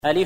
ألف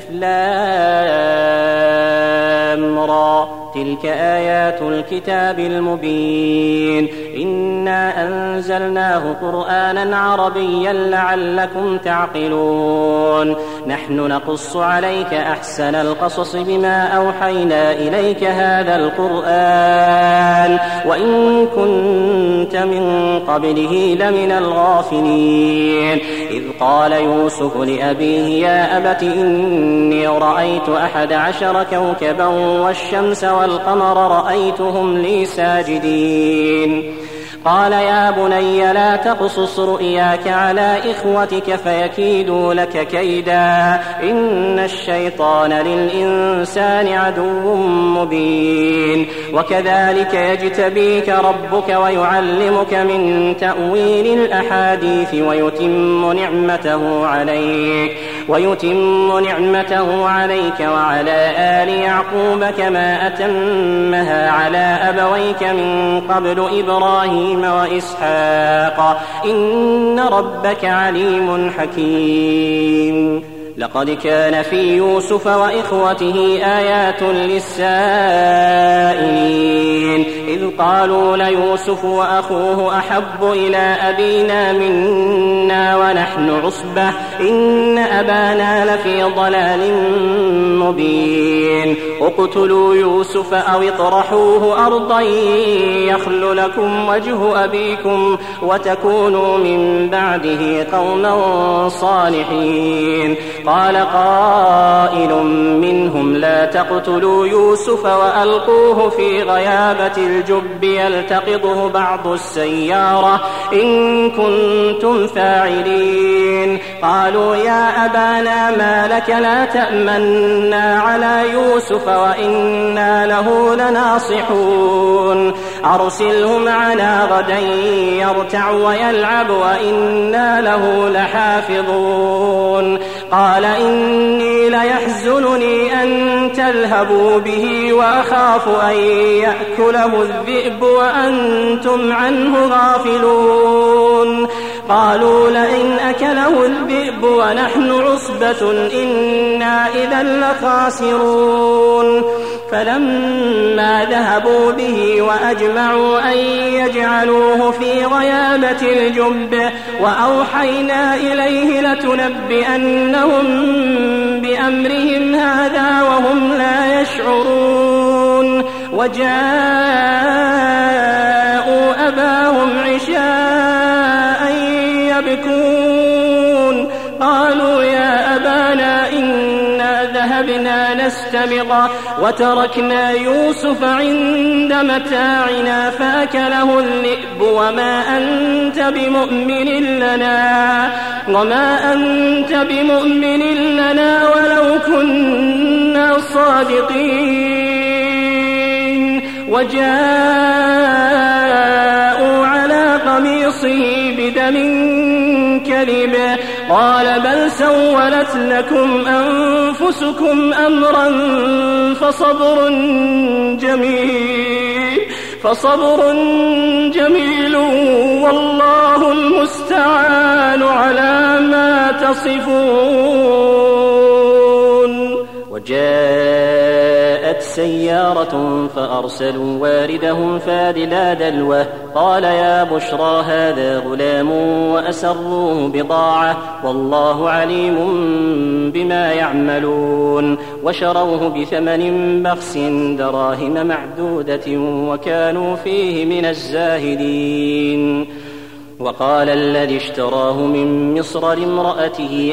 لام را تلك آيات الكتاب المبين إنا أنزلناه قرآنا عربيا لعلكم تعقلون نحن نقص عليك أحسن القصص بما أوحينا إليك هذا القرآن وإن كنت من قبله لمن الغافلين إذ قال يوسف لأبيه يا أبت إني رأيت 11 كوكبا والشمس والقمر رأيتهم لي ساجدين قال يا بني لا تقصص رؤياك على إخوتك فيكيدوا لك كيدا إن الشيطان للإنسان عدو مبين وكذلك يجتبيك ربك ويعلمك من تأويل الأحاديث ويتم نعمته عليك وعلى آل يعقوب كما أتمها على أبويك من قبل إبراهيم وإسحاق إن ربك عليم حكيم لقد كان في يوسف وإخوته آيات للسائلين إذ قالوا ليوسف وأخوه أحب إلى أبينا منا ونحن عصبة إن أبانا لفي ضلال مبين اقتلوا يوسف أو اطرحوه أرضا يخل لكم وجه أبيكم وتكونوا من بعده قوما صالحين قال قائل منهم لا تقتلوا يوسف وألقوه في غيابة الجب يلتقطه بعض السيارة إن كنتم فاعلين قالوا يا أبانا ما لك لا تأمنا على يوسف وإنا له لناصحون أرسله معنا غدا يرتع ويلعب وإنا له لحافظون قال إني ليحزنني أن تذهبوا به وأخاف أن يأكله الذئب وأنتم عنه غافلون قالوا لئن أكله الذئب ونحن عصبة إنا إذا لخاسرون فلما ذهبوا به وأجمعوا أن يجعلوه في غيابة الجب وأوحينا إليه لتنبئنهم بأمرهم هذا وهم لا يشعرون وجاءوا أباهم عشاء يبكون قالوا يا أبانا إنا ذهبنا نستبق وتركنا يوسف عند متاعنا فأكله الذئب وما أنت بمؤمن لنا ولو كنا صادقين وجاءوا على قميصه بدم كذب قال بل سولت لكم أنفسكم أمرا فصبر جميل والله المستعان على ما تصفون وجاءت سيارة فأرسلوا واردهم فادلى دلوه قال يا بشرى هذا غلام وأسروه بضاعة والله عليم بما يعملون وشروه بثمن بخس دراهم معدودة وكانوا فيه من الزاهدين وقال الذي اشتراه من مصر لامرأته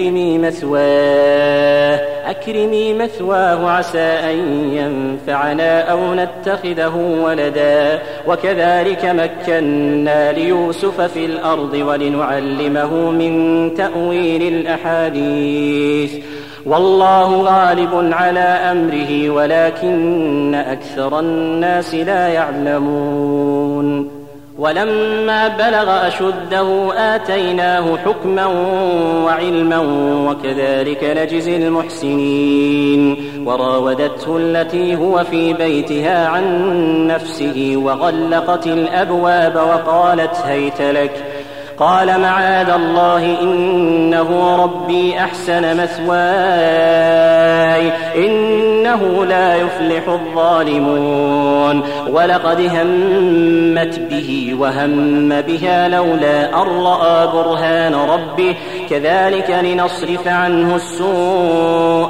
أكرمي مثواه عسى أن ينفعنا أو نتخذه ولدا وكذلك مكنا ليوسف في الأرض ولنعلمه من تأويل الأحاديث والله غالب على أمره ولكن أكثر الناس لا يعلمون ولما بلغ أشده آتيناه حكما وعلما وكذلك نجزي المحسنين وراودته التي هو في بيتها عن نفسه وغلقت الأبواب وقالت هيت لك قال معاذ الله إنه ربي أحسن مثواي إنه لا يفلح الظالمون ولقد همت به وهم بها لولا أن رأى برهان ربه كذلك لنصرف عنه السوء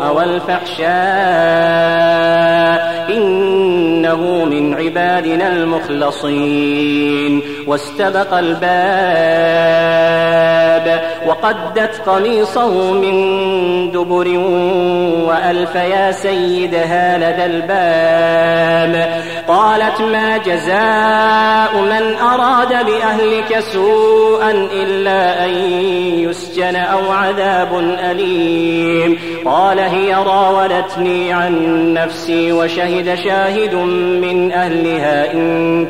والفحشاء إنه من عبادنا المخلصين واستبق الباب وقدت قميصه من دبر وألف يا سيدها لدى الباب قالت ما جزاء من أراد بأهلك سوءا إلا أن يسجن أو عذاب أليم قال هي راودتني عن نفسي وشهد شاهد من أهلها إن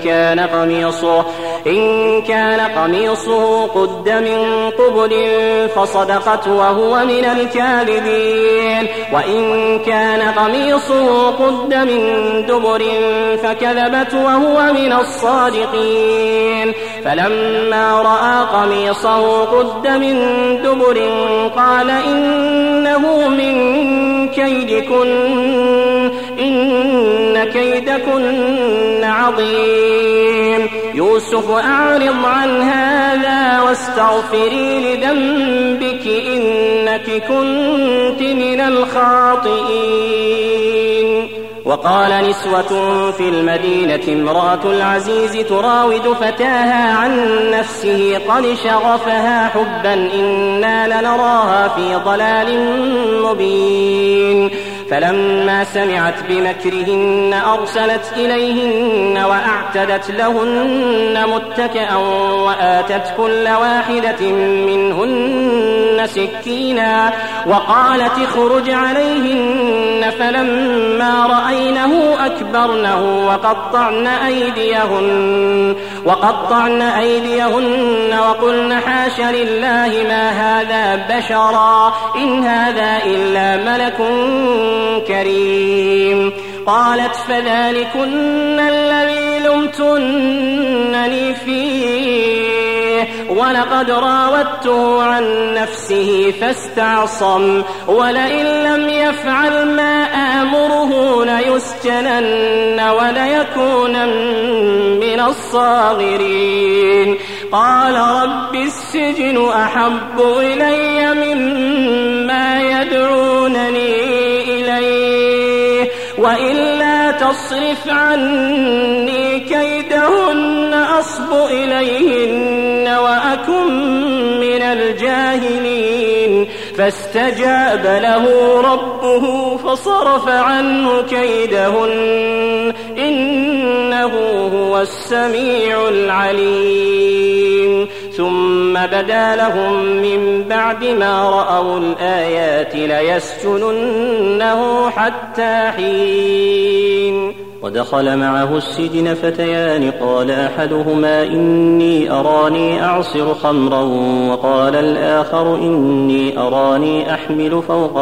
كان قميصه قد من قبل فصدقت وهو من الكاذبين وإن كان قميصه قد من دبر فكذبت وهو من الصادقين فلما رأى قميصه قد من دبر قال إنه من كيدكن إن كيدكن عظيم يوسف أعرض عن هذا واستغفري لذنبك إنك كنت من الخاطئين وقال نسوة في المدينة امرأة العزيز تراود فتاها عن نفسه قد شغفها حبا إنا لنراها في ضلال مبين فلما سمعت بمكرهن أرسلت إليهن وأعتدت لهن متكئا وآتت كل واحدة منهن سكينا وقالت اخرج عليهن فلما رأينه أكبرنه وقطعن أيديهن وقلن حاش لله ما هذا بشرا إن هذا إلا ملك كريم قالت فذلكن الذي لمتنني فيه ولقد راودته عن نفسه فاستعصم ولئن لم يفعل ما آمره ليسجنن وليكونن من الصاغرين قال رب السجن أحب إلي مما يدعونني إليه وإلا تصرف عني كيدهن أصب إليهن وأكن من الجاهلين فاستجاب له ربه فصرف عنه كيدهن إنه هو السميع العليم ثم بدا لهم من بعد ما رأوا الآيات ليسجننه حتى حين ودخل معه السجن فتيان قال أحدهما إني أراني أعصر خمرا وقال الآخر إني أراني أحمل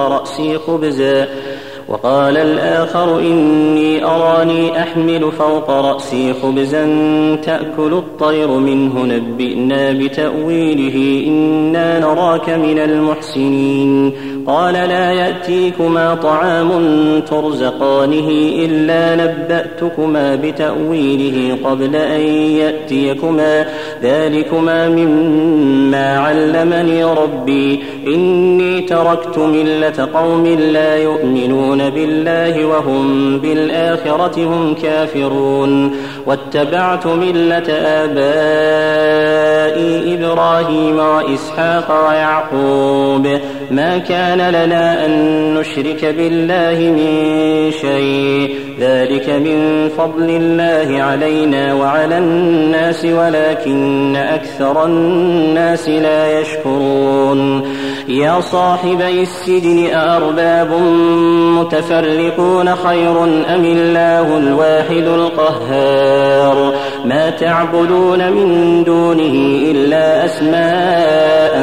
فوق رأسي خبزا تأكل الطير منه نبئنا بتأويله إنا نراك من المحسنين قال لا يأتيكما طعام ترزقانه إلا نبأتكما بتأويله قبل أن يأتيكما ذلكما مما علمني ربي إني تركت ملة قوم لا يؤمنون بالله وهم بالآخرة هم كافرون واتبعت ملة آبائي إبراهيم وإسحاق ويعقوب ما كان لنا أن نشرك بالله من شيء ذلك من فضل الله علينا وعلى الناس ولكن أكثر الناس لا يشكرون يا صاحبي السجن أأرباب متفرقون خير أم الله الواحد القهار ما تعبدون من دونه إلا أسماء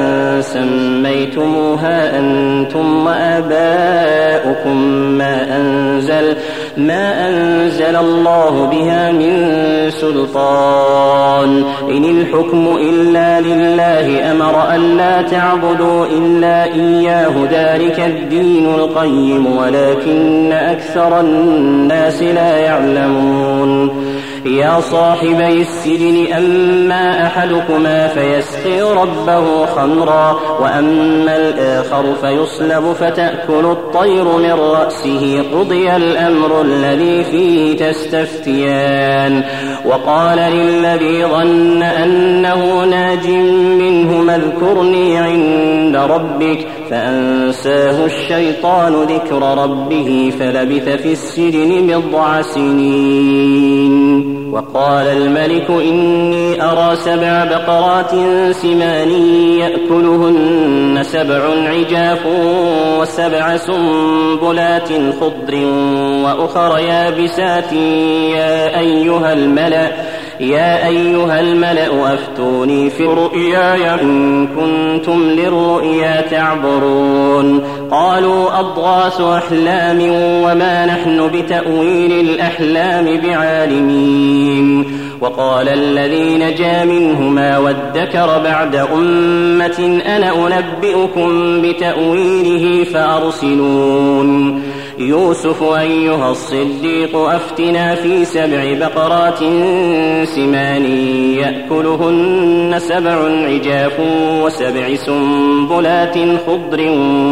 سميتموها أنتم وآباؤكم ما أنزل الله بها من سلطان إن الحكم إلا لله أمر ألا تعبدوا إلا إياه ذلك الدين القيم ولكن أكثر الناس لا يعلمون يا صاحبي السجن أما أحدكما فيسقي ربه خمرا وأما الآخر فيصلب فتأكل الطير من رأسه قضي الأمر الذي فيه تستفتيان وقال للذي ظن أنه ناج منهما اذكرني عند ربك فأنساه الشيطان ذكر ربه فلبث في السجن بضع سنين وقال الملك إني أرى 7 بقرات سمان يأكلهن 7 عجاف و7 سنبلات خضر وأخر يابسات يا أيها الملأ أفتوني في رؤياي إن كنتم للرؤيا تعبرون قالوا أضغاث أحلام وما نحن بتأويل الأحلام بعالمين وقال الذي نجا منهما وادكر بعد أمة أنا أنبئكم بتأويله فأرسلون يوسف أيها الصديق أفتنا في 7 بقرات سمان يأكلهن 7 عجاف و7 سنبلات خضر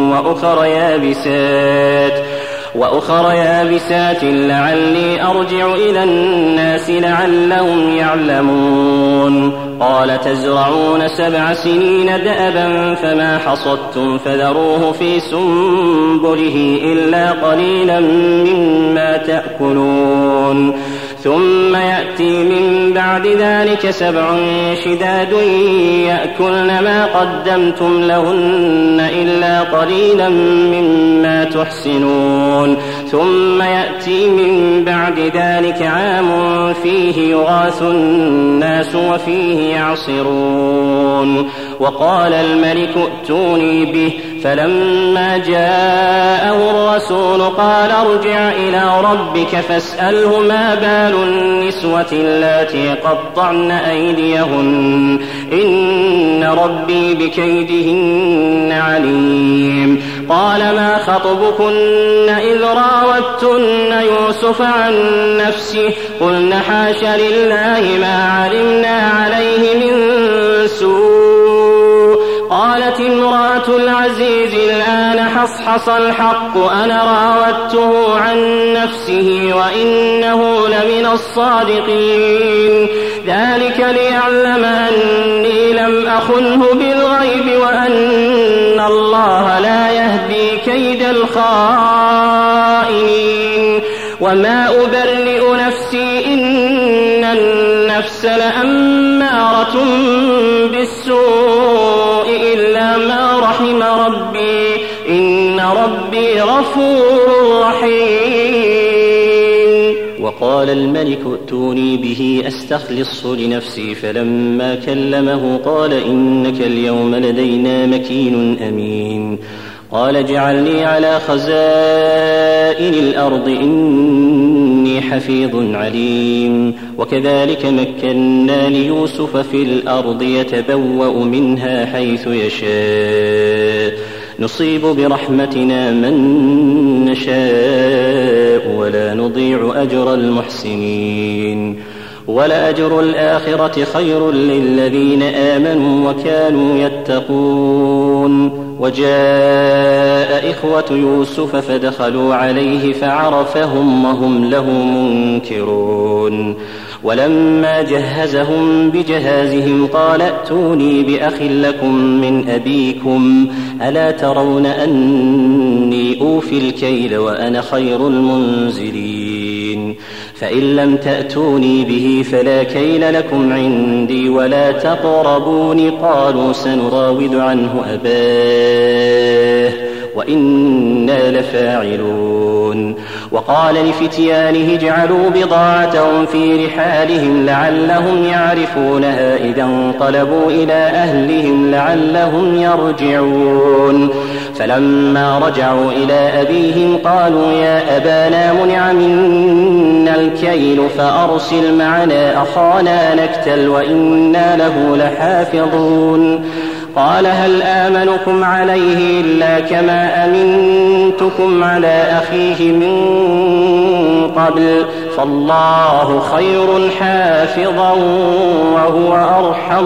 وأخر يابسات لعلي أرجع إلى الناس لعلهم يعلمون قال تزرعون 7 سنين دأبا فما حصدتم فذروه في سنبله إلا قليلا مما تأكلون ثم يأتي من بعد ذلك 7 شداد يأكلن ما قدمتم لهن إلا قليلا مما تحسنون ثم يأتي من بعد ذلك عام فيه يغاث الناس وفيه يعصرون وقال الملك ائتوني به فلما جاءه الرسول قال ارجع إلى ربك فاسأله ما بال النسوة اللاتي قطعن أيديهن إن ربي بكيدهن عليم قال ما خطبكن إذ راوتن يوسف عن نفسه قلن حاش لله ما علمنا عليه من سوء قالت امرأة العزيز الآن حصحص الحق أنا راودته عن نفسه وإنه لمن الصادقين ذلك ليعلم أني لم أخنه بالغيب وأن الله لا يهدي كيد الخائنين وما أبرئ نفسي إن النفس لأمارة بالسوء إلا ما رحم ربي إن ربي غفور رحيم وقال الملك ائتوني به أستخلصه لنفسي فلما كلمه قال إنك اليوم لدينا مكين أمين قال اجعلني على خزائن الأرض إني حفيظ عليم وكذلك مكنا ليوسف في الأرض يتبوأ منها حيث يشاء نصيب برحمتنا من نشاء ولا نضيع أجر المحسنين ولأجر الآخرة خير للذين آمنوا وكانوا يتقون وجاء إخوة يوسف فدخلوا عليه فعرفهم وهم له منكرون ولما جهزهم بجهازهم قال ائتوني بأخ لكم من أبيكم ألا ترون أني أوفي الكيل وأنا خير المنزلين فإن لم تأتوني به فلا كيل لكم عندي ولا تقربون قالوا سنراود عنه أباه وإنا لفاعلون. وقال لفتيانه اجعلوا بضاعتهم في رحالهم لعلهم يعرفونها إذا انقلبوا إلى أهلهم لعلهم يرجعون. فلما رجعوا إلى أبيهم قالوا يا أبانا منع منا الكيل فأرسل معنا أخانا نكتل وإنا له لحافظون. قال هل آمنكم عليه إلا كما أمنتكم على أخيه من قبل فالله خير حافظا وهو أرحم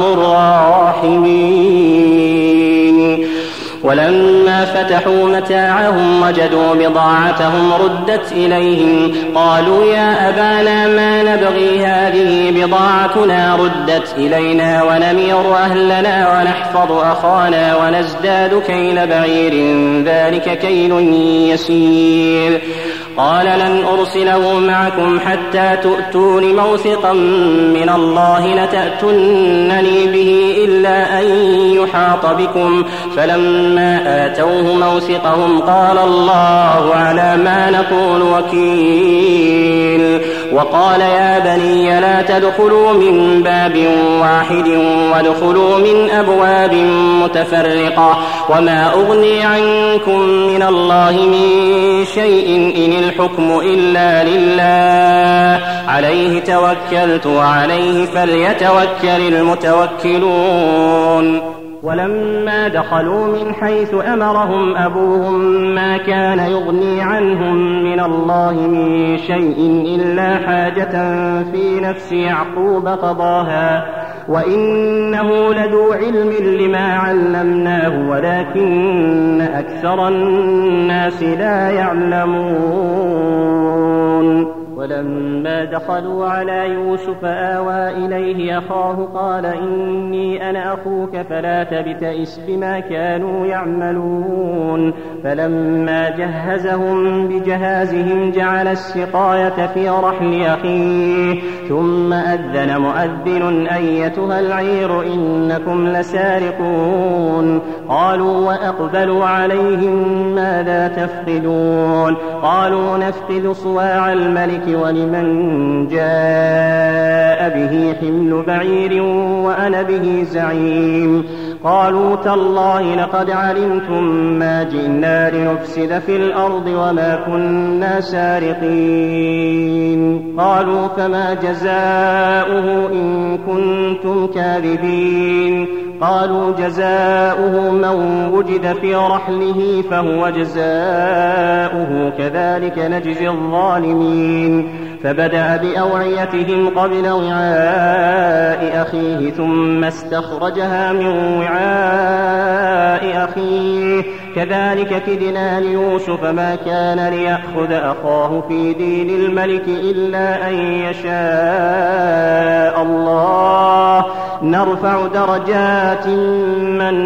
الراحمين. ولما فتحوا متاعهم وجدوا بضاعتهم ردت إليهم قالوا يا أبانا ما نبغي هذه بضاعتنا ردت إلينا ونمير أهلنا ونحفظ أخانا ونزداد كيل بعير ذلك كيل يسير. قال لن أرسله معكم حتى تؤتون موثقا من الله لتأتونني به إلا أن يحاط بكم. فلما آتوه موثقهم قال الله على ما نقول وكيل. وقال يا بني لا تدخلوا من باب واحد وادخلوا من أبواب متفرقة وما أغني عنكم من الله من شيء إن الحكم إلا لله عليه توكلت وعليه فليتوكل المتوكلون. ولما دخلوا من حيث أمرهم أبوهم ما كان يغني عنهم من الله من شيء إلا حاجة في نفس يعقوب قضاها وإنه لذو علم لما علمناه ولكن أكثر الناس لا يعلمون. ولما دخلوا على يوسف آوى إليه أخاه قال إني أنا أخوك فلا تبتئس بما كانوا يعملون. فلما جهزهم بجهازهم جعل السقاية في رحل أخيه ثم أذن مؤذن أيتها العير إنكم لسارقون. قالوا وأقبلوا عليهم ماذا تفقدون قالوا نفقد صواع الملك ولمن جاء به حمل بعير وأنا به زعيم. قالوا تالله لقد علمتم ما جئنا لنفسد في الأرض وما كنا سارقين. قالوا فما جزاؤه إن كنتم كاذبين. قالوا جزاؤه من وجد في رحله فهو جزاؤه كذلك نجزي الظالمين. فبدأ بأوعيتهم قبل وعاء أخيه ثم استخرجها من وعاء أخيه كذلك كدنا ليوسف ما كان ليأخذ أخاه في دين الملك إلا أن يشاء الله نرفع درجات من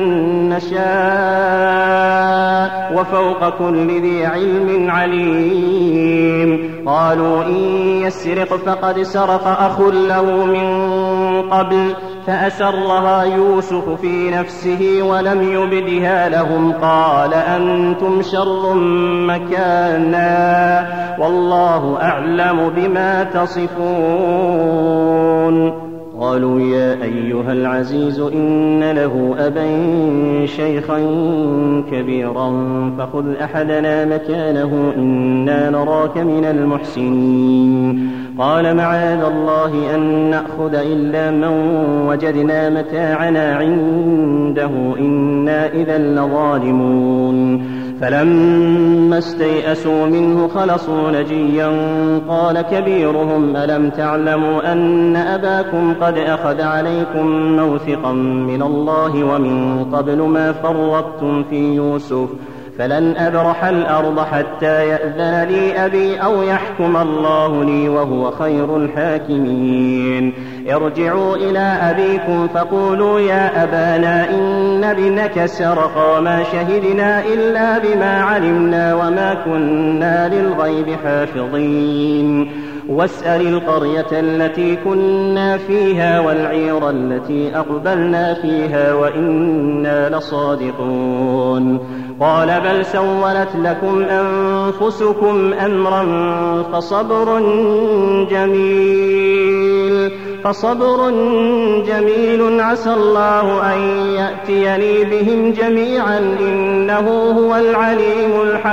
نشاء وفوق كل ذي علم عليم. قالوا إن يسرق فقد سرق أخ له من قبل فأسرها يوسف في نفسه ولم يبدها لهم قال أنتم شر مكانا والله أعلم بما تصفون. قالوا يا أيها العزيز إن له أبا شيخا كبيرا فخذ أحدنا مكانه إنا نراك من المحسنين. قال معاذ الله أن نأخذ إلا من وجدنا متاعنا عنده إنا إذا لظالمون. فلما استيئسوا منه خلصوا نجيا قال كبيرهم ألم تعلموا أن أباكم قد أخذ عليكم موثقا من الله ومن قبل ما فرطتم في يوسف فلن أبرح الأرض حتى يأذن لي أبي أو يحكم الله لي وهو خير الحاكمين. ارجعوا إلى أبيكم فقولوا يا أبانا إن ابنك سرق وما شهدنا إلا بما علمنا وما كنا للغيب حافظين. واسأل القرية التي كنا فيها والعير التي أقبلنا فيها وإنا لصادقون. قال بل سولت لكم أنفسكم أمرا فصبر جميل عسى الله أن يأتيني بهم جميعا إنه هو العليم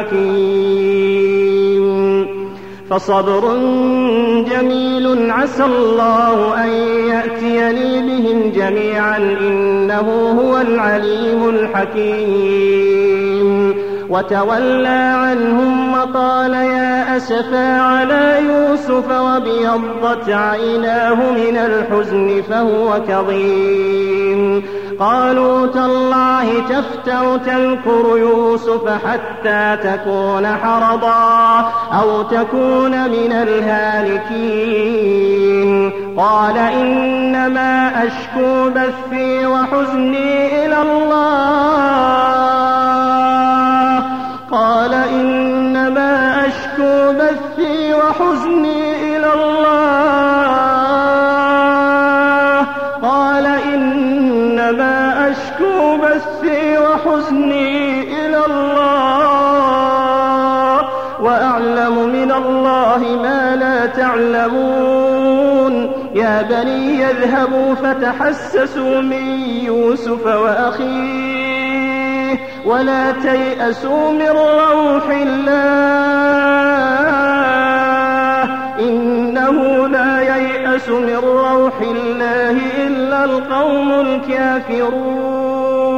الحكيم. فصبر جميل عسى الله أن يأتيني بهم جميعا إنه هو العليم الحكيم. وتولى عنهم وقال يا أسفا على يوسف وابيضت عيناه من الحزن فهو كظيم. قالوا تالله تفتأ تذكر يوسف حتى تكون حرضا أو تكون من الهالكين. قال إنما أشكو بثي وحزني إلى الله وأعلم من الله ما لا تعلمون. يا بني يذهبوا فتحسسوا من يوسف وأخيه ولا تيأسوا من روح الله إنه لا ييأس من روح الله إلا القوم الكافرون.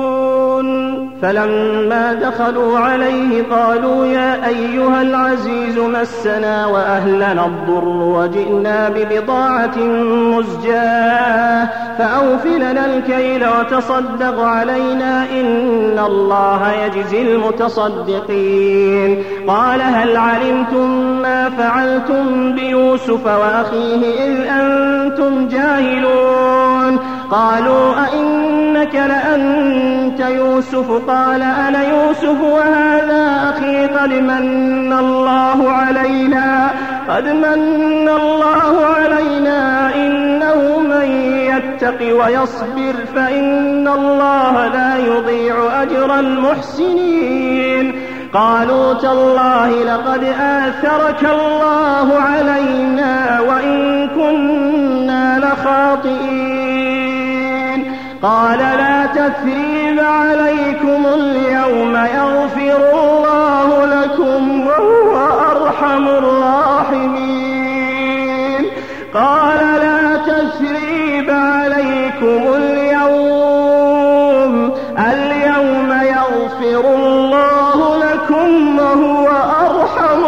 فلما دخلوا عليه قالوا يا أيها العزيز مسنا وأهلنا الضر وجئنا ببضاعة مزجاة فأوف لنا الكيل وتصدق علينا إن الله يجزي المتصدقين. قال هل علمتم ما فعلتم بيوسف وأخيه إذ أنتم جاهلون؟ قالوا أئنك لأنت يوسف؟ قال أنا يوسف وهذا أخي قد من الله علينا إنه من يتق ويصبر فإن الله لا يضيع أجر المحسنين. قالوا تالله لقد آثرك الله علينا وإن كنا لخاطئين. قال لا تثريب عليكم اليوم يغفر الله لكم وهو أرحم الراحمين. قال لا تثريب عليكم اليوم يغفر الله لكم وهو أرحم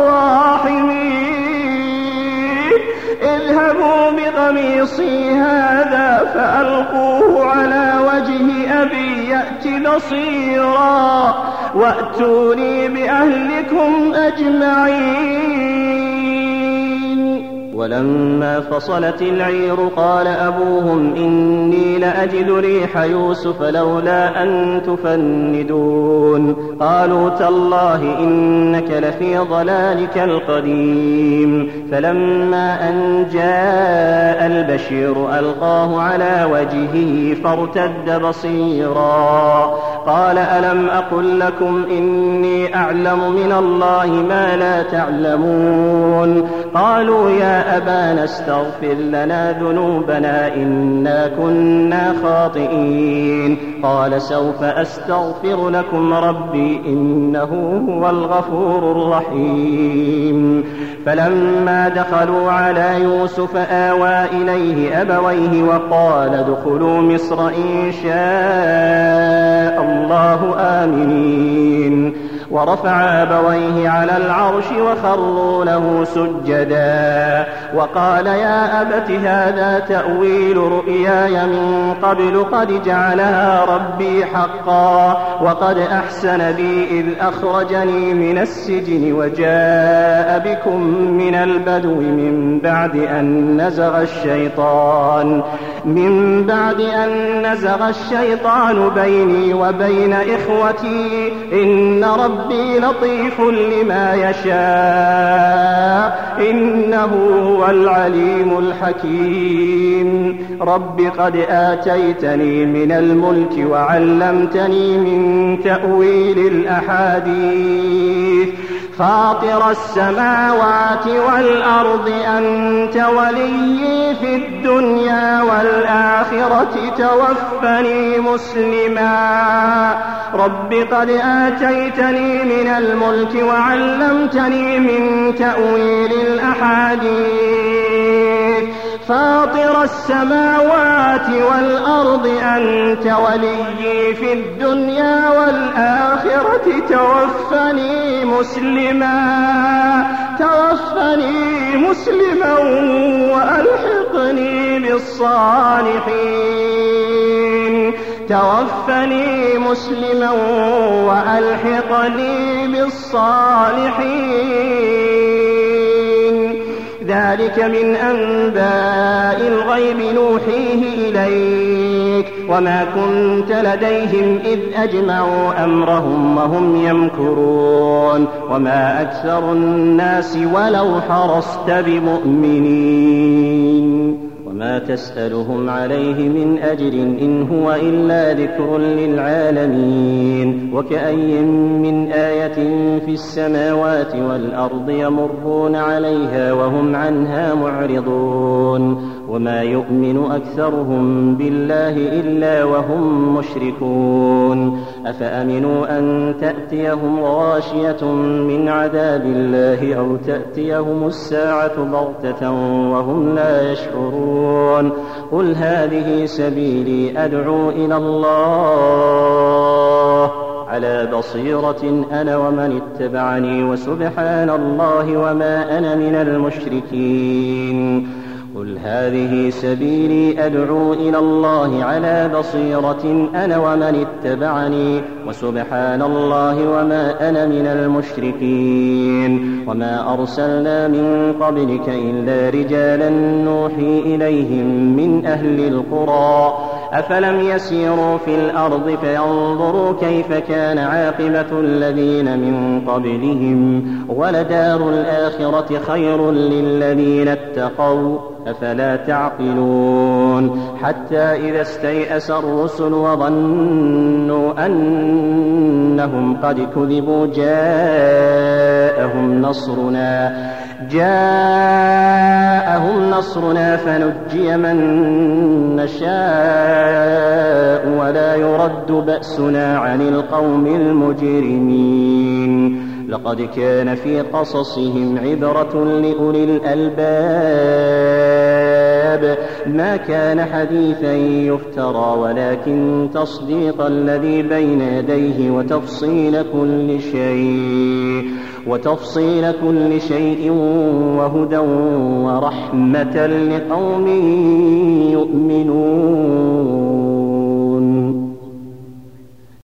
الراحمين. اذهبوا بقميصي هذا فألقوه على وجه أبي يأت بصيرا وأتوني بأهلكم أجمعين. ولما فصلت العير قال أبوهم إني لأجد ريح يوسف لولا أن تفندون. قالوا تالله إنك لفي ضلالك القديم. فلما أن جاء البشير ألقاه على وجهه فارتد بصيرا. قال ألم أقل لكم إني أعلم من الله ما لا تعلمون؟ قالوا يا أبانا استغفر لنا ذنوبنا إنا كنا خاطئين. قال سوف أستغفر لكم ربي إنه هو الغفور الرحيم. فلما دخلوا على يوسف آوى إليه أبويه وقال ادخلوا مصر إن شاء الله آمنين. ورفع أبويه على العرش وخروا له سجدا وقال يا أبت هذا تأويل رؤياي من قبل قد جعلها ربي حقا وقد أحسن بي إذ أخرجني من السجن وجاء بكم من البدو من بعد أن نزغ الشيطان بيني وبين إخوتي إن ربي ربي لطيف لما يشاء إنه هو العليم الحكيم رب قد آتيتني من الملك وعلمتني من تأويل الأحاديث فاطر السماوات والأرض أنت ولي في الدنيا والآخرة توفني مسلما رب قد آتيتني من الملك وعلمتني من تأويل الأحاديث فاطر السماوات والأرض أنت ولي في الدنيا والآخرة توفني مسلما وألحقني بالصالحين ذلك من أنباء الغيب نوحيه إليك وما كنت لديهم إذ أجمعوا أمرهم وهم يمكرون وما أكثر الناس ولو حرصت بمؤمنين وما تسألهم عليه من أجر إن هو إلا ذكر للعالمين وكأي من آية في السماوات والأرض يمرون عليها وهم عنها معرضون وما يؤمن أكثرهم بالله إلا وهم مشركون أفأمنوا أن تأتيهم غاشية من عذاب الله أو تأتيهم الساعة بغتة وهم لا يشعرون قل هذه سبيلي أدعو إلى الله على بصيرة أنا ومن اتبعني وسبحان الله وما أنا من المشركين قل هذه سبيلي أدعو إلى الله على بصيرة أنا ومن اتبعني وسبحان الله وما أنا من المشركين وما أرسلنا من قبلك إلا رجالا نوحي إليهم من أهل القرى أفلم يسيروا في الأرض فينظروا كيف كان عاقبة الذين من قبلهم ولدار الآخرة خير للذين اتقوا أفلا تعقلون حتى إذا استيأس الرسل وظنوا أنهم قد كذبوا جاءهم نصرنا فنجي من نشاء ولا يرد بأسنا عن القوم المجرمين لقد كان في قصصهم عبرة لأولي الألباب ما كان حديثا يفترى ولكن تصديق الذي بين يديه وتفصيل كل شيء وهدى ورحمة لقوم يؤمنون